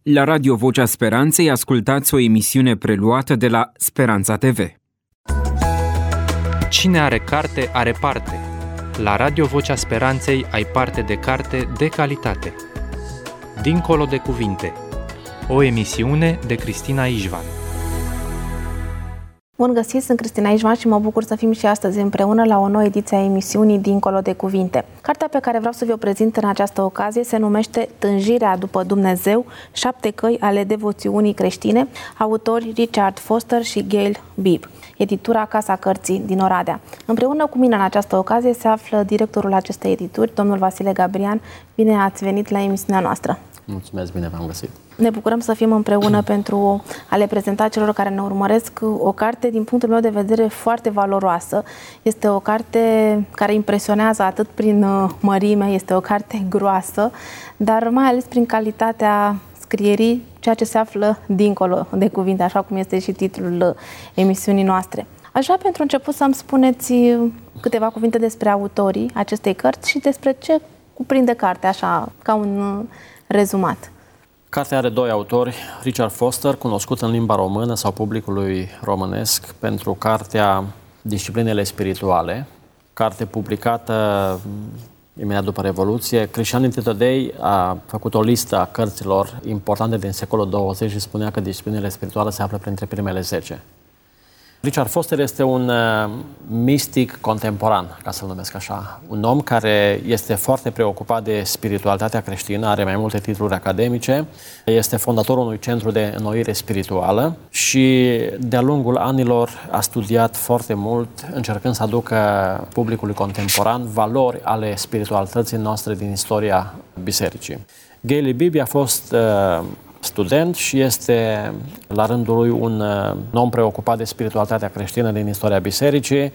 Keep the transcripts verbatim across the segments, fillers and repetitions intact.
La Radio Vocea Speranței ascultați o emisiune preluată de la Speranța T V. Cine are carte, are parte. La Radio Vocea Speranței ai parte de carte de calitate. Dincolo de cuvinte. O emisiune de Cristina Ișvan. Bun găsit, sunt Cristina Ișvan și mă bucur să fim și astăzi împreună la o nouă ediție a emisiunii Dincolo de cuvinte. Cartea pe care vreau să vi-o prezint în această ocazie se numește Tânjirea după Dumnezeu, șapte căi ale devoțiunii creștine, autori Richard Foster și Gail Bibb, editura Casa Cărții din Oradea. Împreună cu mine în această ocazie se află directorul acestei edituri, domnul Vasile Gabrian. Bine ați venit la emisiunea noastră! Mulțumesc, bine v-am găsit! Ne bucurăm să fim împreună pentru a le prezenta celor care ne urmăresc o carte, din punctul meu de vedere, foarte valoroasă. Este o carte care impresionează atât prin mărime, este o carte groasă, dar mai ales prin calitatea scrierii, ceea ce se află dincolo de cuvinte, așa cum este și titlul emisiunii noastre. Aș vrea pentru început să-mi spuneți câteva cuvinte despre autorii acestei cărți și despre ce cuprinde cartea, așa, ca un rezumat. Cartea are doi autori, Richard Foster, cunoscut în limba română sau publicului românesc pentru cartea Disciplinele spirituale, carte publicată imediat după Revoluție. Christianity Today a făcut o listă a cărților importante din secolul douăzeci și spunea că disciplinele spirituale se află printre primele zece. Richard Foster este un uh, mistic contemporan, ca să-l numesc așa. Un om care este foarte preocupat de spiritualitatea creștină, are mai multe titluri academice, este fondatorul unui centru de înnoire spirituală și de-a lungul anilor a studiat foarte mult, încercând să aducă publicului contemporan valori ale spiritualității noastre din istoria bisericii. Gail Bibb a fost uh, student și este la rândul lui un om preocupat de spiritualitatea creștină din istoria bisericii.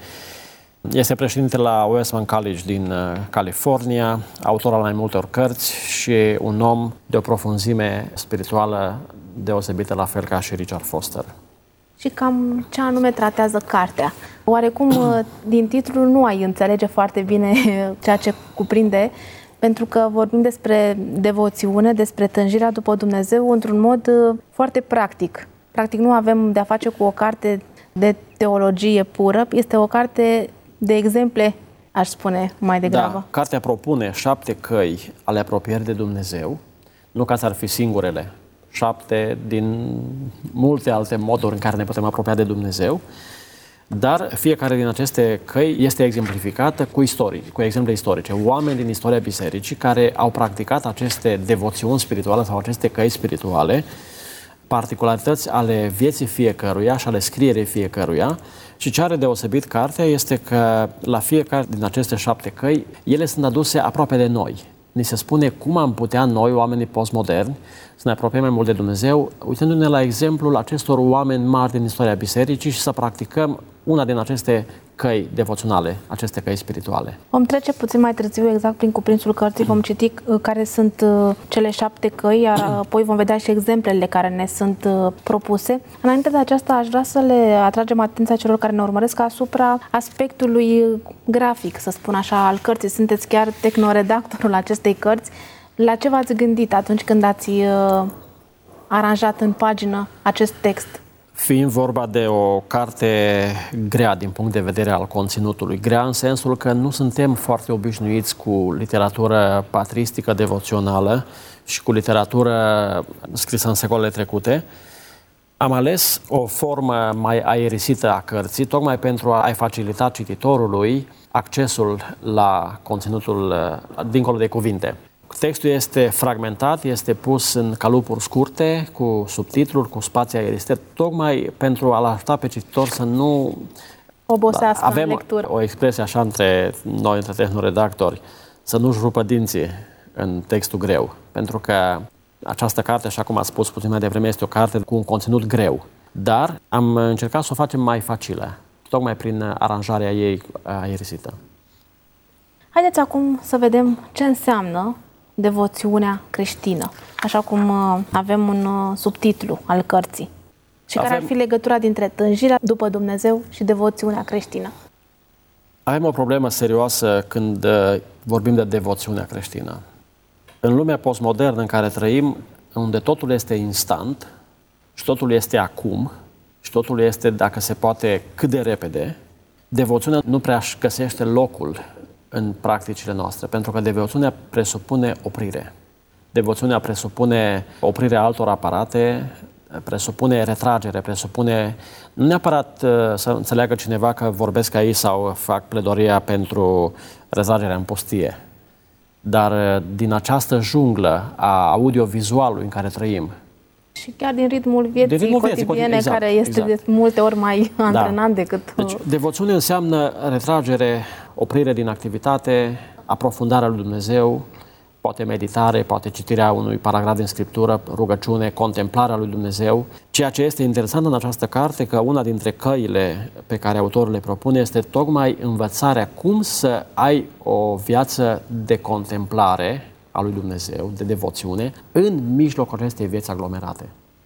Este președinte la Westman College din California, autor al mai multor cărți și un om de o profunzime spirituală deosebită, la fel ca și Richard Foster. Și cam ce anume tratează cartea? Oarecum, din titlu nu ai înțelege foarte bine ceea ce cuprinde, pentru că vorbim despre devoțiune, despre tânjirea după Dumnezeu într-un mod foarte practic. Practic nu avem de-a face cu o carte de teologie pură, este o carte de exemple, aș spune mai degrabă. Da, cartea propune șapte căi ale apropierii de Dumnezeu, nu ca să ar fi singurele, șapte din multe alte moduri în care ne putem apropia de Dumnezeu, dar fiecare din aceste căi este exemplificată cu istorii, cu exemple istorice. Oameni din istoria bisericii care au practicat aceste devoțiuni spirituale sau aceste căi spirituale, particularități ale vieții fiecăruia și ale scrierii fiecăruia. Și ce are deosebit cartea este că la fiecare din aceste șapte căi, ele sunt aduse aproape de noi. Ni se spune cum am putea noi, oamenii postmoderni, să ne apropiem mai mult de Dumnezeu, uitându-ne la exemplul acestor oameni mari din istoria bisericii și să practicăm una din aceste căi devoționale, aceste căi spirituale. Vom trece puțin mai târziu exact prin cuprinsul cărții, vom citi care sunt cele șapte căi, iar apoi vom vedea și exemplele care ne sunt propuse. Înainte de aceasta, aș vrea să le atragem atenția celor care ne urmăresc asupra aspectului grafic, să spun așa, al cărții. Sunteți chiar tehnoredactorul acestei cărți. La ce v-ați gândit atunci când ați uh, aranjat în pagină acest text? Fiind vorba de o carte grea din punct de vedere al conținutului, grea în sensul că nu suntem foarte obișnuiți cu literatură patristică devoțională și cu literatură scrisă în secolele trecute, am ales o formă mai aerisită a cărții, tocmai pentru a-i facilita cititorului accesul la conținutul dincolo de cuvinte. Textul este fragmentat, este pus în calupuri scurte, cu subtitluri, cu spații aerisite, tocmai pentru a-l ajuta pe cititor să nu obosească avem în lectură. O expresie așa între noi, între tehnoredactori, să nu-și rupă dinții în textul greu. Pentru că această carte, așa cum ați spus puțin mai devreme, este o carte cu un conținut greu. Dar am încercat să o facem mai facilă, tocmai prin aranjarea ei aerisită. Haideți acum să vedem ce înseamnă devoțiunea creștină, așa cum uh, avem un uh, subtitlu al cărții. Și avem... care ar fi legătura dintre tânjirea după Dumnezeu și devoțiunea creștină? Avem o problemă serioasă când uh, vorbim de devoțiunea creștină. În lumea postmodernă în care trăim, unde totul este instant și totul este acum și totul este, dacă se poate, cât de repede, devoțiunea nu prea își găsește locul în practicile noastre, pentru că devoțiunea presupune oprire. Devoțiunea presupune oprirea altor aparate, presupune retragere, presupune nu neapărat uh, să înțeleagă cineva că vorbesc aici sau fac pledoria pentru retragerea în pustie, dar uh, din această junglă a audiovizualului în care trăim. Și chiar din ritmul vieții ritmul cotidiene, vieții, exact, care este exact. de multe ori mai Da. antrenant decât... Deci, devoțiune înseamnă retragere, oprire din activitate, aprofundarea lui Dumnezeu, poate meditare, poate citirea unui paragraf din Scriptură, rugăciune, contemplarea lui Dumnezeu. Ceea ce este interesant în această carte, că una dintre căile pe care autorul le propune este tocmai învățarea cum să ai o viață de contemplare a lui Dumnezeu, de devoțiune, în mijlocul acestei vieți aglomerate.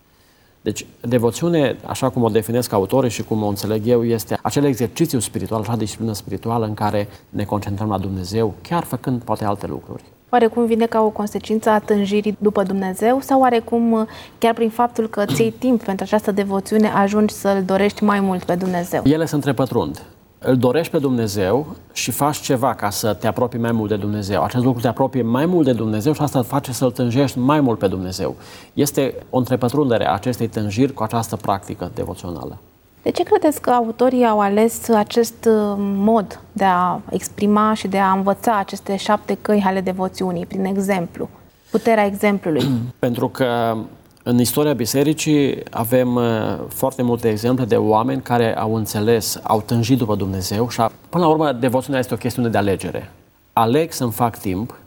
Deci, devoțiune, așa cum o definesc autorii și cum o înțeleg eu, este acel exercițiu spiritual, acea disciplină spirituală în care ne concentrăm la Dumnezeu, chiar făcând poate alte lucruri. Oarecum vine ca o consecință a tânjirii după Dumnezeu sau oarecum chiar prin faptul că ți iei timp pentru această devoțiune ajungi să-L dorești mai mult pe Dumnezeu? Ele se întrepătrund. Îl dorești pe Dumnezeu și faci ceva ca să te apropii mai mult de Dumnezeu. Acest lucru te apropie mai mult de Dumnezeu și asta face să-L tânjești mai mult pe Dumnezeu. Este o întrepătrundere a acestei tânjiri cu această practică devoțională. De ce credeți că autorii au ales acest mod de a exprima și de a învăța aceste șapte căi ale devoțiunii, prin exemplu? Puterea exemplului. Pentru că în istoria bisericii avem foarte multe exemple de oameni care au înțeles, au tânjit după Dumnezeu și, până la urmă, devoțiunea este o chestiune de alegere. Aleg să-mi fac timp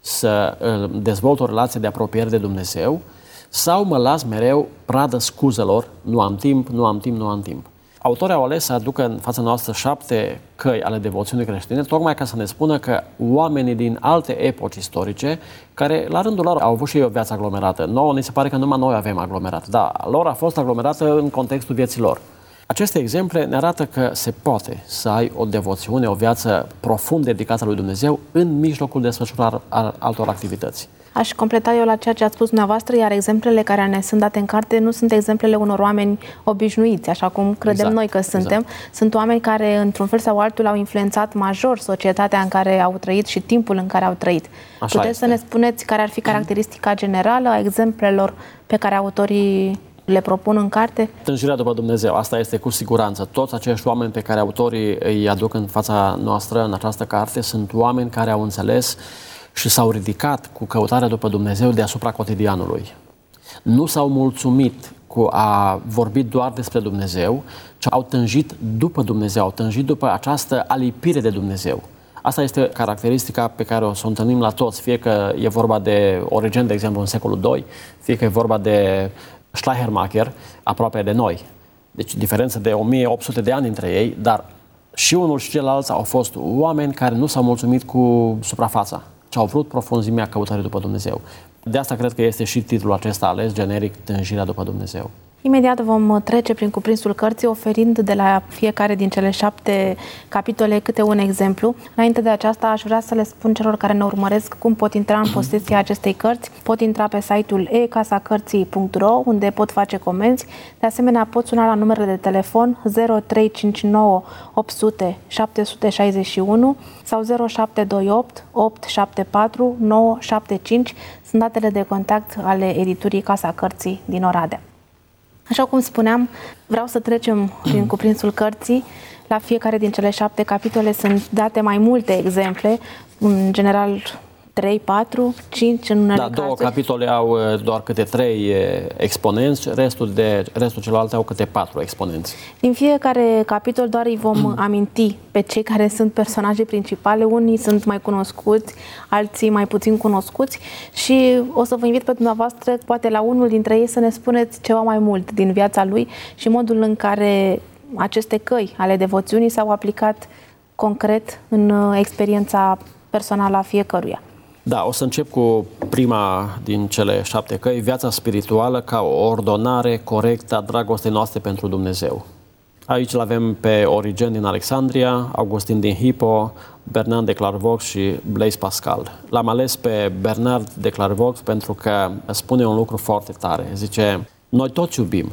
să dezvolt o relație de apropiere de Dumnezeu sau mă las mereu pradă scuzelor, nu am timp, nu am timp, nu am timp. Autorii au ales să aducă în fața noastră șapte căi ale devoțiunii creștine, tocmai ca să ne spună că oamenii din alte epoci istorice, care la rândul lor au avut și ei o viață aglomerată, nouă ni se pare că numai noi avem aglomerat, dar lor a fost aglomerată în contextul vieții lor. Aceste exemple ne arată că se poate să ai o devoțiune, o viață profund dedicată lui Dumnezeu în mijlocul desfășurării altor activități. Aș completa eu la ceea ce ați spus dumneavoastră, iar exemplele care ne sunt date în carte nu sunt exemplele unor oameni obișnuiți, așa cum credem exact, noi că suntem. Exact. Sunt oameni care, într-un fel sau altul, au influențat major societatea în care au trăit și timpul în care au trăit. Așa Puteți este. Să ne spuneți care ar fi caracteristica generală a exemplelor pe care autorii le propun în carte? Tânjirea după Dumnezeu, asta este cu siguranță. Toți acești oameni pe care autorii îi aduc în fața noastră în această carte sunt oameni care au înțeles și s-au ridicat cu căutarea după Dumnezeu deasupra cotidianului. Nu s-au mulțumit cu a vorbi doar despre Dumnezeu, ci au tânjit după Dumnezeu, au tânjit după această alipire de Dumnezeu. Asta este caracteristica pe care o să o întâlnim la toți, fie că e vorba de Origen, de exemplu, în secolul doi, fie că e vorba de Schleiermacher, aproape de noi. Deci diferență de o mie opt sute de ani între ei, dar și unul și celălalt au fost oameni care nu s-au mulțumit cu suprafața, ci au vrut profunzimea căutării după Dumnezeu. De asta cred că este și titlul acesta ales, generic, Tânjirea după Dumnezeu. Imediat vom trece prin cuprinsul cărții, oferind de la fiecare din cele șapte capitole câte un exemplu. Înainte de aceasta, aș vrea să le spun celor care ne urmăresc cum pot intra în posesia acestei cărți. Pot intra pe site-ul e casa cărții punct ro, unde pot face comenzi. De asemenea, pot suna la numerele de telefon zero trei cinci nouă opt zero zero șapte șase unu sau zero șapte doi opt opt șapte patru nouă șapte cinci. Sunt datele de contact ale editurii Casa Cărții din Oradea. Așa cum spuneam, vreau să trecem prin cuprinsul cărții. La fiecare din cele șapte capitole sunt date mai multe exemple, în general trei, patru, cinci în unele da, cazuri. Două capitole au doar câte trei exponenți, restul, de, restul celelalte au câte patru exponenți. Din fiecare capitol doar îi vom aminti pe cei care sunt personaje principale. Unii sunt mai cunoscuți, alții mai puțin cunoscuți și o să vă invit pe dumneavoastră, poate la unul dintre ei, să ne spuneți ceva mai mult din viața lui și modul în care aceste căi ale devoțiunii s-au aplicat concret în experiența personală a fiecăruia. Da, o să încep cu prima din cele șapte căi, viața spirituală ca o ordonare corectă a dragostei noastre pentru Dumnezeu. Aici îl avem pe Origen din Alexandria, Augustin din Hippo, Bernard de Clairvaux și Blaise Pascal. L-am ales pe Bernard de Clairvaux pentru că spune un lucru foarte tare. Zice, noi toți iubim.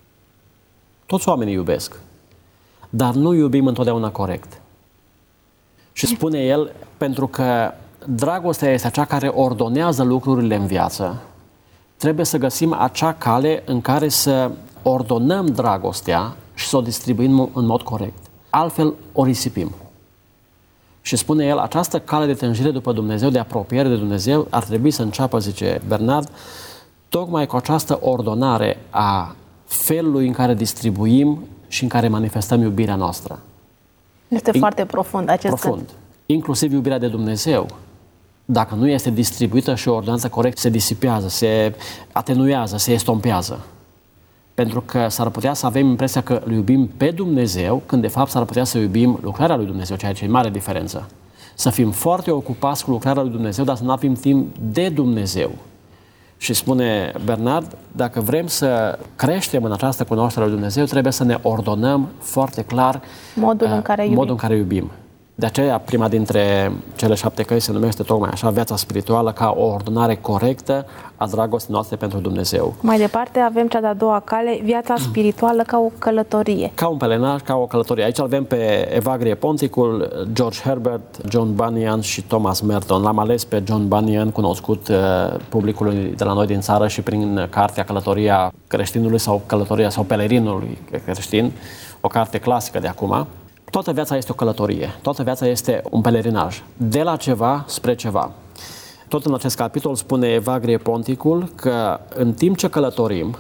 Toți oamenii iubesc. Dar nu iubim întotdeauna corect. Și spune el, pentru că dragostea este acea care ordonează lucrurile în viață, trebuie să găsim acea cale în care să ordonăm dragostea și să o distribuim în mod corect. Altfel o risipim. Și spune el, această cale de tânjire după Dumnezeu, de apropiere de Dumnezeu, ar trebui să înceapă, zice Bernard, tocmai cu această ordonare a felului în care distribuim și în care manifestăm iubirea noastră. Este In... foarte profund acest Profund. Gând. Inclusiv iubirea de Dumnezeu, dacă nu este distribuită și ordonată corect, se disipează, se atenuează, se estompează. Pentru că s-ar putea să avem impresia că îl iubim pe Dumnezeu, când de fapt s-ar putea să iubim lucrarea lui Dumnezeu, ceea ce e mare diferență. Să fim foarte ocupați cu lucrarea lui Dumnezeu, dar să nu avem timp de Dumnezeu. Și spune Bernard, dacă vrem să creștem în această cunoaștere a lui Dumnezeu, trebuie să ne ordonăm foarte clar modul în care iubim. Modul în care iubim. De aceea, prima dintre cele șapte căi se numește tocmai așa, viața spirituală, ca o ordonare corectă a dragostei noastre pentru Dumnezeu. Mai departe avem cea de-a doua cale, viața spirituală ca o călătorie. Ca un pelenaj, ca o călătorie. Aici avem pe Evagrie Ponticul, George Herbert, John Bunyan și Thomas Merton. L-am ales pe John Bunyan, cunoscut uh, publicului de la noi din țară și prin cartea Călătoria creștinului sau Călătoria sau pelerinului creștin, o carte clasică de acum. Toată viața este o călătorie, toată viața este un pelerinaj, de la ceva spre ceva. Tot în acest capitol spune Evagrie Ponticul că în timp ce călătorim,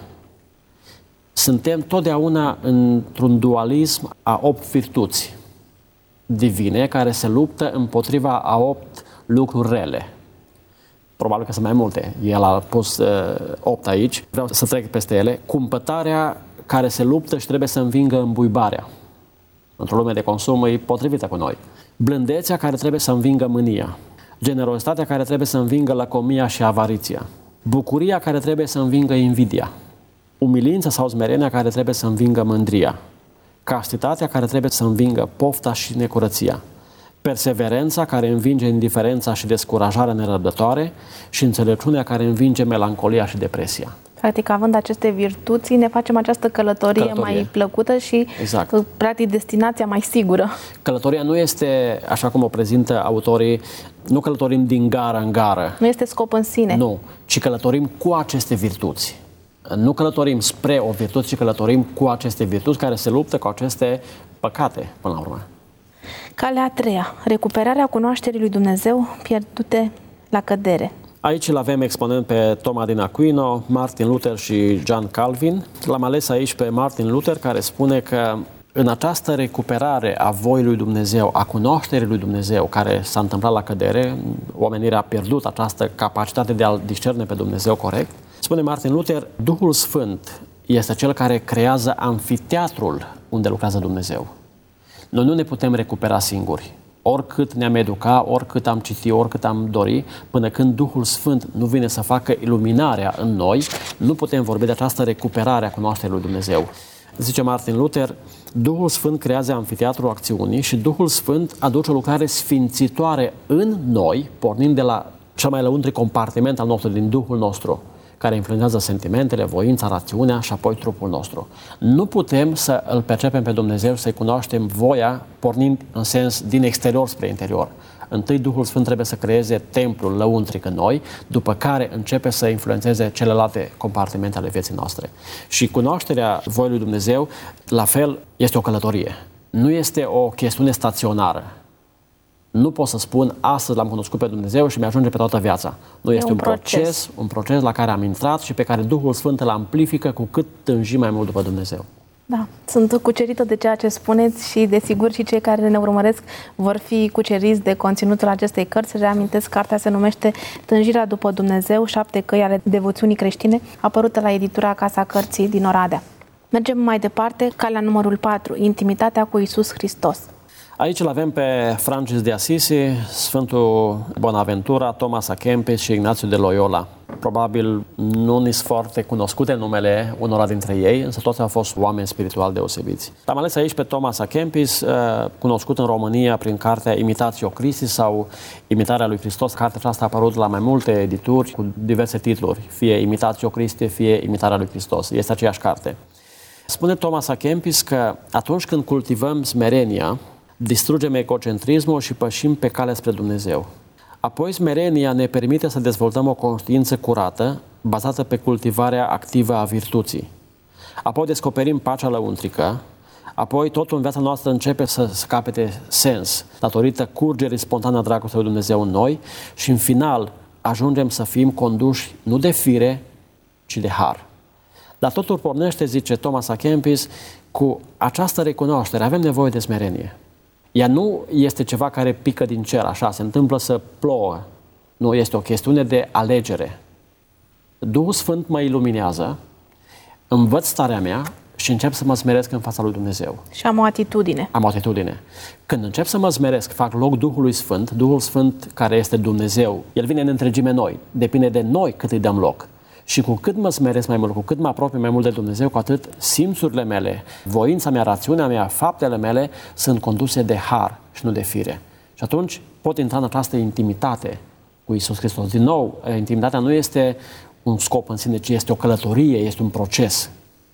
suntem totdeauna într-un dualism a opt virtuți divine care se luptă împotriva a opt lucruri rele. Probabil că sunt mai multe. El a pus uh, opt aici. Vreau să trec peste ele. Cumpătarea care se luptă și trebuie să învingă îmbuibarea. Într-o lume de consum e potrivită cu noi. Blândețea care trebuie să învingă mânia. Generozitatea care trebuie să învingă lăcomia și avariția. Bucuria care trebuie să învingă invidia. Umilința sau smerenia care trebuie să învingă mândria. Castitatea care trebuie să învingă pofta și necurăția. Perseverența care învinge indiferența și descurajarea nerăbdătoare și înțelepciunea care învinge melancolia și depresia. Practic, având aceste virtuți, ne facem această călătorie, călătorie. mai plăcută și, exact. practic, destinația mai sigură. Călătoria nu este, așa cum o prezintă autorii, nu călătorim din gară în gară. Nu este scop în sine. Nu, ci călătorim cu aceste virtuți. Nu călătorim spre o virtute, ci călătorim cu aceste virtuți care se luptă cu aceste păcate, până la urmă. Calea a treia, recuperarea cunoașterii lui Dumnezeu pierdute la cădere. Aici îl avem exponent pe Toma din Aquino, Martin Luther și John Calvin. L-am ales aici pe Martin Luther, care spune că în această recuperare a voii lui Dumnezeu, a cunoașterii lui Dumnezeu, care s-a întâmplat la cădere, omenirea a pierdut această capacitate de a-L discerne pe Dumnezeu corect, spune Martin Luther, Duhul Sfânt este cel care creează amfiteatrul unde lucrează Dumnezeu. Noi nu ne putem recupera singuri. Oricât ne-am educa, oricât am citit, oricât am dori, până când Duhul Sfânt nu vine să facă iluminarea în noi, nu putem vorbi de această recuperare a cunoașterii lui Dumnezeu. Zice Martin Luther, Duhul Sfânt creează amfiteatrul acțiunii și Duhul Sfânt aduce o lucrare sfințitoare în noi, pornind de la cel mai lăuntric compartiment al nostru, din Duhul nostru, care influențează sentimentele, voința, rațiunea și apoi trupul nostru. Nu putem să îl percepem pe Dumnezeu, să-i cunoaștem voia, pornind în sens din exterior spre interior. Întâi Duhul Sfânt trebuie să creeze templul lăuntric în noi, după care începe să influențeze celelalte compartimente ale vieții noastre. Și cunoașterea voii lui Dumnezeu, la fel, este o călătorie. Nu este o chestiune staționară. Nu pot să spun, astăzi l-am cunoscut pe Dumnezeu și mi-ajunge pe toată viața. Nu, este un, un proces. proces, un proces la care am intrat și pe care Duhul Sfânt îl amplifică cu cât tânjim mai mult după Dumnezeu. Da, sunt cucerită de ceea ce spuneți și desigur și cei care ne urmăresc vor fi cuceriți de conținutul acestei cărți. Reamintesc, cartea se numește Tânjirea după Dumnezeu, șapte căi ale devoțiunii creștine, apărută la editura Casa Cărții din Oradea. Mergem mai departe, calea numărul patru, intimitatea cu Iisus Hristos. Aici îl avem pe Francis de Assisi, Sfântul Bonaventura, Thomas à Kempis și Ignațiu de Loyola. Probabil nu ni-s foarte cunoscute numele unora dintre ei, însă toți au fost oameni spirituali deosebiți. Am ales aici pe Thomas à Kempis, cunoscut în România prin cartea Imitatio Christi sau Imitarea lui Hristos. Cartea aceasta a apărut la mai multe edituri cu diverse titluri, fie Imitatio Christi, fie Imitarea lui Hristos. Este aceeași carte. Spune Thomas à Kempis că atunci când cultivăm smerenia, distrugem egocentrismul și pășim pe calea spre Dumnezeu. Apoi smerenia ne permite să dezvoltăm o conștiință curată, bazată pe cultivarea activă a virtuții. Apoi descoperim pacea lăuntrică, apoi totul în viața noastră începe să, să capete sens, datorită curgerii spontane a dragostei lui Dumnezeu în noi și în final ajungem să fim conduși nu de fire, ci de har. Dar totul pornește, zice Thomas à Kempis, cu această recunoaștere. Avem nevoie de smerenie. Ea nu este ceva care pică din cer, așa, se întâmplă să plouă. Nu, este o chestiune de alegere. Duhul Sfânt mă iluminează, învăț starea mea și încep să mă smeresc în fața lui Dumnezeu. Și am o atitudine. Am o atitudine. Când încep să mă smeresc, fac loc Duhului Sfânt, Duhul Sfânt care este Dumnezeu, El vine în întregime noi. Depinde de noi cât îi dăm loc. Și cu cât mă smeresc mai mult, cu cât mă apropii mai mult de Dumnezeu, cu atât simțurile mele, voința mea, rațiunea mea, faptele mele sunt conduse de har și nu de fire. Și atunci pot intra în această intimitate cu Iisus Hristos. Din nou, intimitatea nu este un scop în sine, ci este o călătorie, este un proces.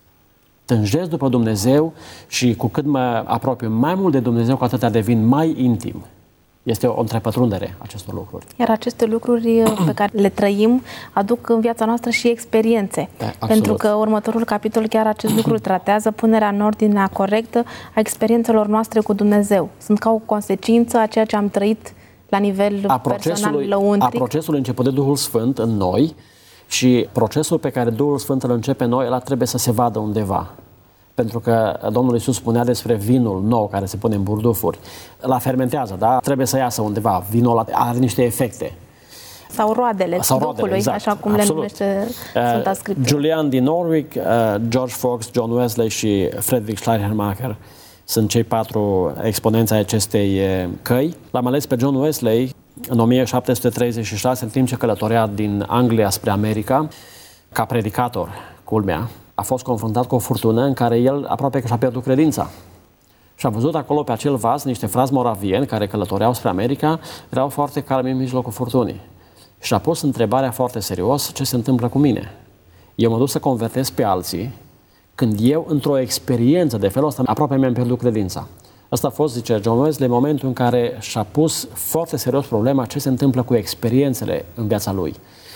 Tânjesc după Dumnezeu și cu cât mă apropiu mai mult de Dumnezeu, cu atât devin mai intim. Este o întrepătrundere acestor lucruri. Iar aceste lucruri pe care le trăim aduc în viața noastră și experiențe. Da, pentru că următorul capitol chiar acest lucru tratează punerea în ordinea corectă a experiențelor noastre cu Dumnezeu. Sunt ca o consecință a ceea ce am trăit la nivel a personal lăuntric. A procesului început de Duhul Sfânt în noi și procesul pe care Duhul Sfânt îl începe în noi, ăla trebuie să se vadă undeva. Pentru că Domnul Iisus spunea despre vinul nou care se pune în burdufuri. La fermentează, da? Trebuie să iasă undeva. Vinul ăla are niște efecte. Sau roadele Sau roadele, Duhului, exact. așa cum Absolut. le numește Sfânta Scriptură. Julian din Norwich, uh, George Fox, John Wesley și Friedrich Schleiermacher sunt cei patru exponenți ai acestei căi. L-am ales pe John Wesley în o mie șapte sute treizeci și șase, în timp ce călătorea din Anglia spre America, ca predicator, culmea. A fost confruntat cu o furtună în care el aproape că și-a pierdut credința. Și a văzut acolo pe acel vas niște frați moravieni care călătoreau spre America, erau foarte calmi în mijlocul furtunii. Și a pus întrebarea foarte serios, ce se întâmplă cu mine? Eu mă duc să convertesc pe alții, când eu, într-o experiență de felul ăsta, aproape mi-am pierdut credința. Asta a fost, zice John Wesley, momentul în care și-a pus foarte serios problema ce se întâmplă cu experiențele în viața lui.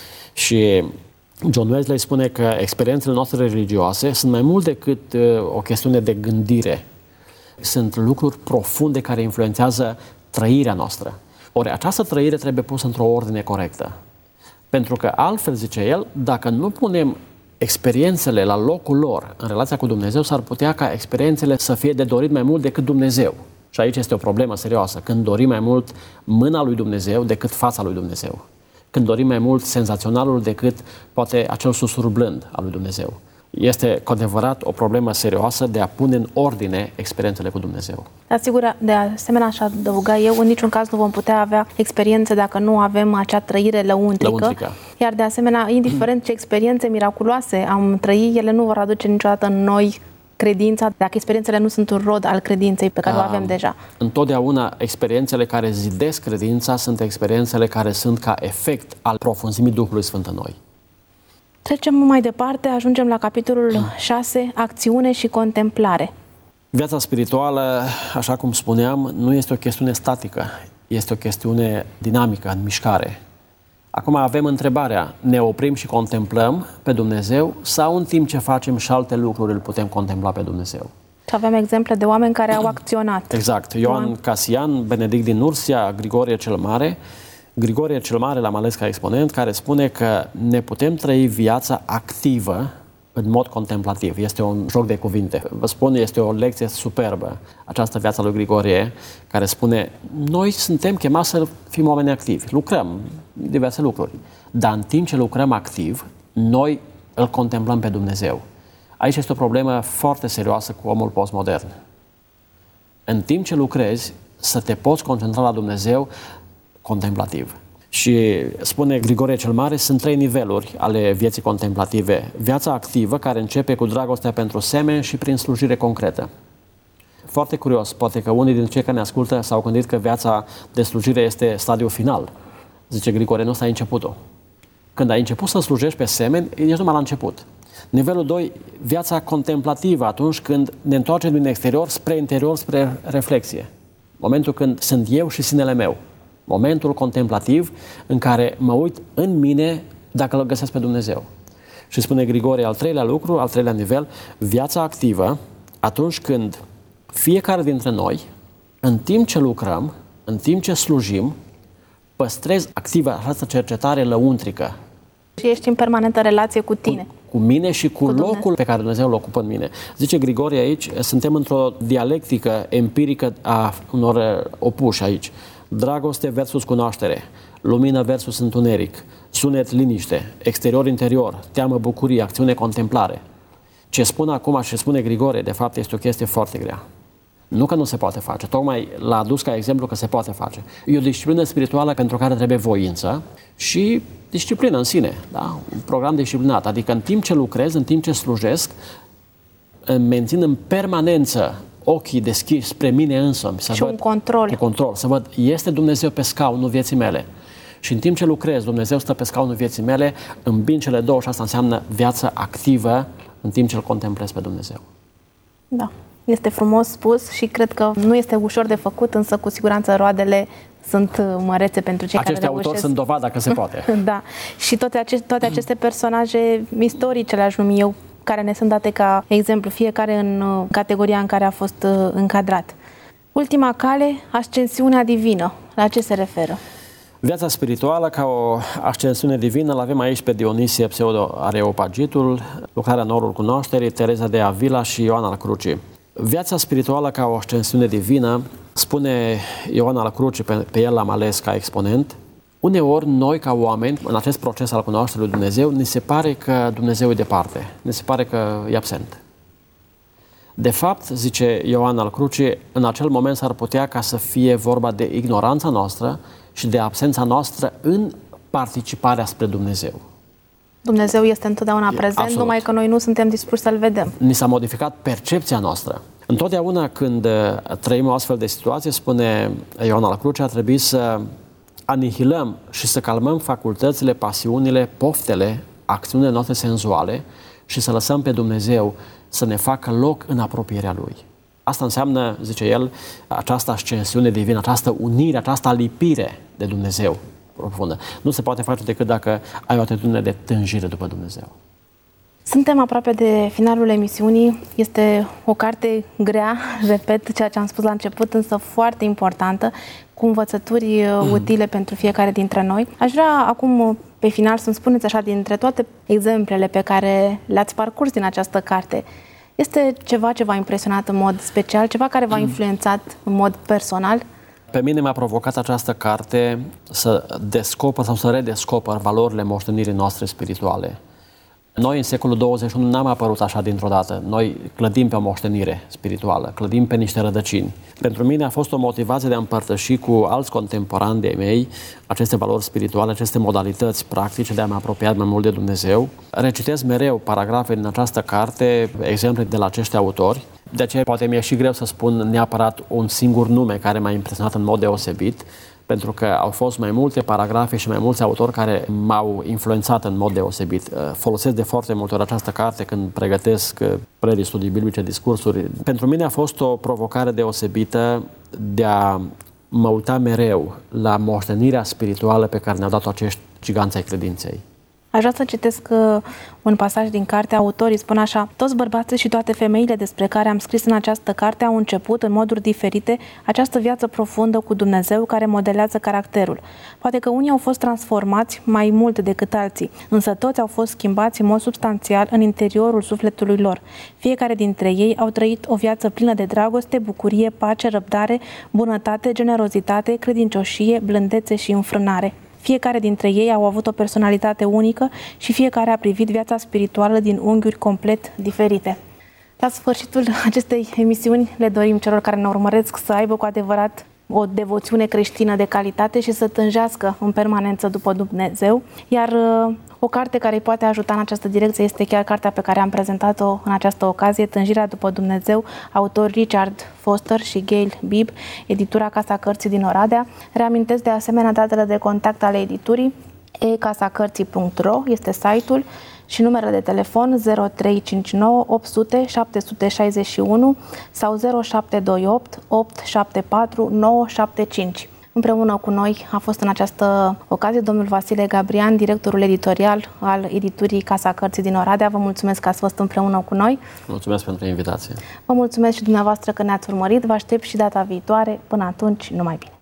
Și John Wesley spune că experiențele noastre religioase sunt mai mult decât uh, o chestiune de gândire. Sunt lucruri profunde care influențează trăirea noastră. Ori această trăire trebuie pusă într-o ordine corectă. Pentru că altfel, zice el, dacă nu punem experiențele la locul lor în relația cu Dumnezeu, s-ar putea ca experiențele să fie de dorit mai mult decât Dumnezeu. Și aici este o problemă serioasă, când dorim mai mult mâna lui Dumnezeu decât fața lui Dumnezeu. Când dorim mai mult senzaționalul decât poate acel susur blând al lui Dumnezeu. Este cu adevărat o problemă serioasă de a pune în ordine experiențele cu Dumnezeu. Dar sigur, de asemenea, aș adăuga eu, în niciun caz nu vom putea avea experiențe dacă nu avem acea trăire lăuntrică. lăuntrică. Iar de asemenea, indiferent ce experiențe miraculoase am trăit, ele nu vor aduce niciodată în noi credința, dacă experiențele nu sunt un rod al credinței pe care o avem deja. Întotdeauna experiențele care zidesc credința sunt experiențele care sunt ca efect al profunzimii Duhului Sfânt în noi. Trecem mai departe, ajungem la capitolul șase, acțiune și contemplare. Viața spirituală, așa cum spuneam, nu este o chestiune statică, este o chestiune dinamică, în mișcare. Acum avem întrebarea, ne oprim și contemplăm pe Dumnezeu sau în timp ce facem și alte lucruri îl putem contempla pe Dumnezeu? Și avem exemple de oameni care au acționat. Exact. Ioan Casian, Benedict din Nursia, Grigorie cel Mare. Grigorie cel Mare l-am ales ca exponent, care spune că ne putem trăi viața activă în mod contemplativ. Este un joc de cuvinte. Vă spun, este o lecție superbă, această viață lui Grigorie, care spune, noi suntem chemați să fim oameni activi. Lucrăm diverse lucruri. Dar în timp ce lucrăm activ, noi îl contemplăm pe Dumnezeu. Aici este o problemă foarte serioasă cu omul postmodern. În timp ce lucrezi, să te poți concentra la Dumnezeu contemplativ. Și spune Grigorie cel Mare, sunt trei niveluri ale vieții contemplative. Viața activă, care începe cu dragostea pentru semeni și prin slujire concretă. Foarte curios, poate că unii dintre cei care ne ascultă s-au gândit că viața de slujire este stadiul final. Zice Grigorie, nu, ăsta ai început-o. Când ai început să slujești pe semeni, ești numai la început. Nivelul doi, viața contemplativă, atunci când ne întoarcem din exterior spre interior, spre reflexie. Momentul când sunt eu și sinele meu. Momentul contemplativ în care mă uit în mine dacă îl găsesc pe Dumnezeu. Și spune Grigorie, al treilea lucru, al treilea nivel, viața activă, atunci când fiecare dintre noi, în timp ce lucrăm, în timp ce slujim, păstrez activă această cercetare lăuntrică. Și ești în permanentă relație cu tine. Cu, cu mine și cu, cu locul Dumnezeu pe care Dumnezeu îl ocupă în mine. Zice Grigorie aici, suntem într-o dialectică empirică a unor opuși aici. Dragoste versus cunoaștere, lumină versus întuneric, sunet, liniște, exterior-interior, teamă, bucurie, acțiune, contemplare. Ce spun acum și spune Grigorie, de fapt, este o chestie foarte grea. Nu că nu se poate face, tocmai l-a adus ca exemplu că se poate face. E o disciplină spirituală pentru care trebuie voință și disciplină în sine, da? Un program disciplinat, adică în timp ce lucrez, în timp ce slujesc, mențin în permanență ochii deschiși spre mine însămi. Să și văd, un control. Un control. Să văd, este Dumnezeu pe scaunul vieții mele. Și în timp ce lucrez, Dumnezeu stă pe scaunul vieții mele, îmbin cele două și asta înseamnă viață activă în timp ce îl contemplez pe Dumnezeu. Da, este frumos spus și cred că nu este ușor de făcut, însă cu siguranță roadele sunt mărețe pentru cei Acești care autori reușesc. sunt dovada că se poate. Da, și toate, ace- toate aceste personaje istorice, le-aș numi eu, care ne sunt date ca exemplu, fiecare în uh, categoria în care a fost uh, încadrat. Ultima cale, ascensiunea divină. La ce se referă? Viața spirituală ca o ascensiune divină, îl avem aici pe Dionisie Pseudo-Areopagitul, lucrarea Norul Cunoașterii, Tereza de Avila și Ioan al Crucii. Viața spirituală ca o ascensiune divină, spune Ioan al Crucii, pe, pe el l-am ales ca exponent. Uneori, noi, ca oameni, în acest proces al cunoașterii lui Dumnezeu, ni se pare că Dumnezeu e departe, ni se pare că e absent. De fapt, zice Ioan al Crucii, în acel moment s-ar putea ca să fie vorba de ignoranța noastră și de absența noastră în participarea spre Dumnezeu. Dumnezeu este întotdeauna prezent, Absolut. numai că noi nu suntem dispuși să-L vedem. Ni s-a modificat percepția noastră. Întotdeauna când trăim o astfel de situație, spune Ioan al Crucii, ar trebui să anihilăm și să calmăm facultățile, pasiunile, poftele, acțiunile noastre senzuale și să lăsăm pe Dumnezeu să ne facă loc în apropierea Lui. Asta înseamnă, zice el, această ascensiune divină, această unire, această alipire de Dumnezeu profundă. Nu se poate face decât dacă ai o atitudine de tânjire după Dumnezeu. Suntem aproape de finalul emisiunii. Este o carte grea, repet ceea ce am spus la început, însă foarte importantă, cu învățături mm. utile pentru fiecare dintre noi. Aș vrea acum, pe final, să-mi spuneți așa, dintre toate exemplele pe care le-ați parcurs din această carte, este ceva ce v-a impresionat în mod special, ceva care v-a influențat în mod personal? Pe mine m-a provocat această carte să descoper sau să redescoper valorile moștenirii noastre spirituale. Noi, în secolul douăzeci și unu, n-am apărut așa dintr-o dată. Noi clădim pe o moștenire spirituală, clădim pe niște rădăcini. Pentru mine a fost o motivație de a împărtăși cu alți contemporani de mei aceste valori spirituale, aceste modalități practice de a mă apropia mai mult de Dumnezeu. Recitez mereu paragrafe din această carte, exemple de la acești autori. De aceea poate mi-e și greu să spun neapărat un singur nume care m-a impresionat în mod deosebit, pentru că au fost mai multe paragrafe și mai mulți autori care m-au influențat în mod deosebit. Folosesc de foarte multe ori această carte când pregătesc predii, studii biblice, discursuri. Pentru mine a fost o provocare deosebită de a mă uita mereu la moștenirea spirituală pe care ne-au dat-o acești giganți ai credinței. Aș vrea să citesc uh, un pasaj din carte. Autorii spun așa: toți bărbații și toate femeile despre care am scris în această carte au început, în moduri diferite, această viață profundă cu Dumnezeu care modelează caracterul. Poate că unii au fost transformați mai mult decât alții, însă toți au fost schimbați în mod substanțial în interiorul sufletului lor. Fiecare dintre ei au trăit o viață plină de dragoste, bucurie, pace, răbdare, bunătate, generozitate, credincioșie, blândețe și înfrânare. Fiecare dintre ei au avut o personalitate unică și fiecare a privit viața spirituală din unghiuri complet diferite. La sfârșitul acestei emisiuni le dorim celor care ne urmăresc să aibă cu adevărat o devoțiune creștină de calitate și să tânjească în permanență după Dumnezeu. Iar o carte care îi poate ajuta în această direcție este chiar cartea pe care am prezentat-o în această ocazie, Tânjirea după Dumnezeu, autor Richard Foster și Gail Bibb, editura Casa Cărții din Oradea. Reamintesc de asemenea datele de contact ale editurii, e casa cărții punct ro este site-ul și numerele de telefon zero trei cinci nouă opt zero zero șapte șase unu sau zero șapte doi opt opt șapte patru nouă șapte cinci. Împreună cu noi a fost în această ocazie domnul Vasile Gabrian, directorul editorial al editurii Casa Cărții din Oradea. Vă mulțumesc că ați fost împreună cu noi. Mulțumesc pentru invitație. Vă mulțumesc și dumneavoastră că ne-ați urmărit. Vă aștept și data viitoare. Până atunci, numai bine!